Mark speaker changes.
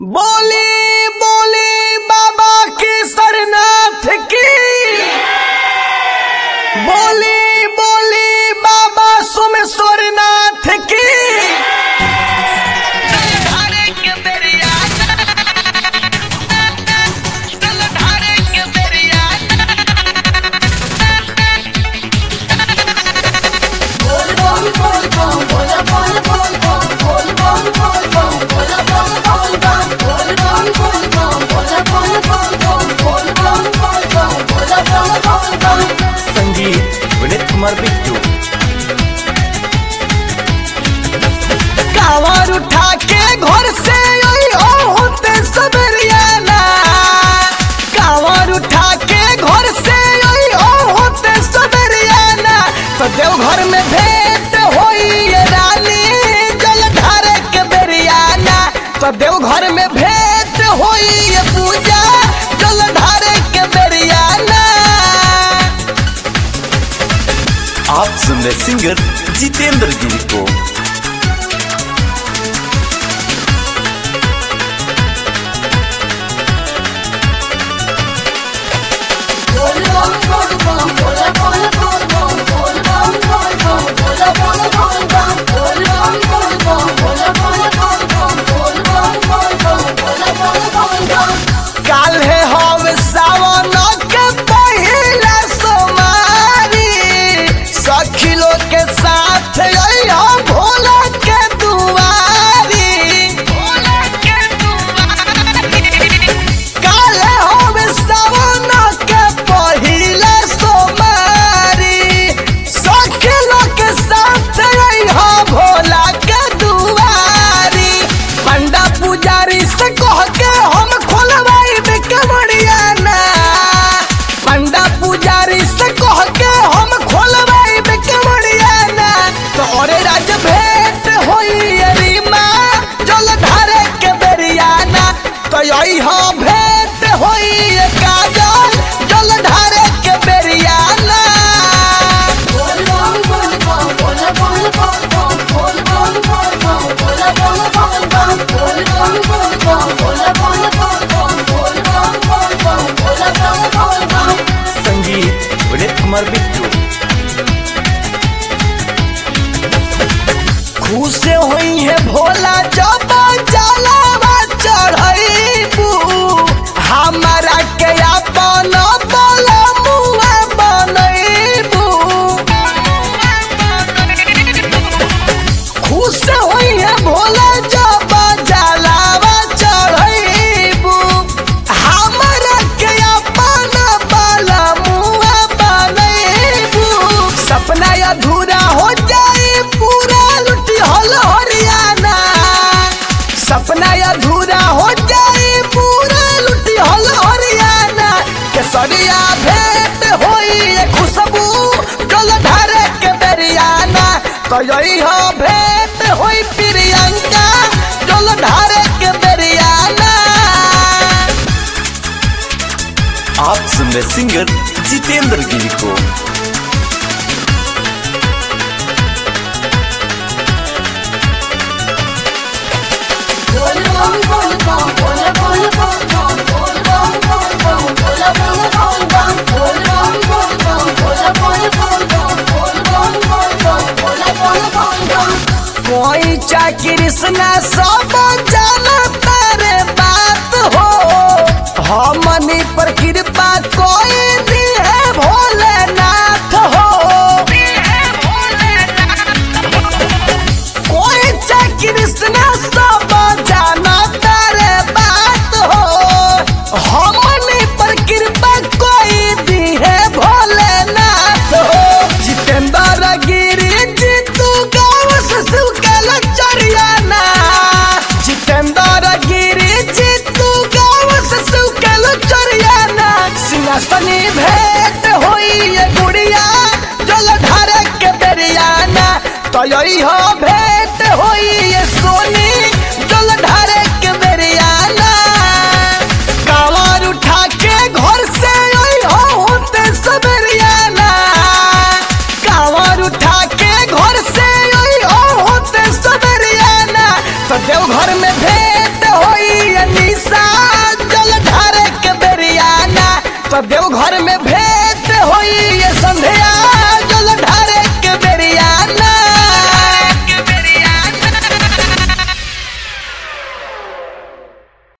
Speaker 1: बोली बोली बाबा केसरनाथ की। बोली बोली बाबा सोमेश्वरनाथ की।
Speaker 2: संगीत विनीत कुमार बिट्टू।
Speaker 1: कांवर उठा के घर से होते सबरियाना। कांवर उठा के घर से होते सबरियाना। तो देवघर में भेंट होई ये रानी जल ढारे के बेरियाना। तो देवघर में भेंट होई ये पूजा जल ढारे के बेरियाना।
Speaker 2: आप सुन रहे सिंगर जितेंद्र गिरी को।
Speaker 1: काल है हवे सावन के पहिला सोमारी। सखी लोग के साथ अइहो भोला के दुआरी। काल है हवे सावन के पहिला सोमारी। सखी लोग के साथ अइहो भोला के दुआरी। पंडा पुजारी से कह के हम खोलवाई बेकमड़ियाना। पंडा पुजारी से कह के हम खोलवाई बेकमड़ियाना। तो और राज भेंट होई रीमा जल ढारे के बेरियाना। तो यही हो भेंट होई काजल जल ढारे के बेरियाना।
Speaker 2: संगीत विनीत कुमार बिट्टू।
Speaker 1: खुश हुई है भोला जब जलावा चढ़ैबू। हमारा के अपन बोला मुआ बनैबू। खुश हुई है भोला जब जलावा चढ़ैबू। हमारा के अपन बोला मुआ बनैबू। सपना अधूरा हो जाए पूरा लुटी हल हरियाना। सपना अधूरा हो जाए पूरा लुटी हल हरियाना। केसरिया भेंट होई खुशबू जल ढारे के बेरियाना। तो यही हो भेंट होई प्रियंका जल ढारे के बेरियाना।
Speaker 2: आप सुन रहे सिंगर जितेंद्र गिरी को।
Speaker 1: कोई चा कृष्णा सब जानता रे बात हो। हमनी पर कृपा कोई दी है भोलेनाथ हो। कोई चा कृष्णा सब जानता रे बात हो। हमनी पर कृपा कोई दी है भोलेनाथ हो। जितेंद्र गिरी जीतू गाँव से शिव के लचरियाना। तो देव घर में भेज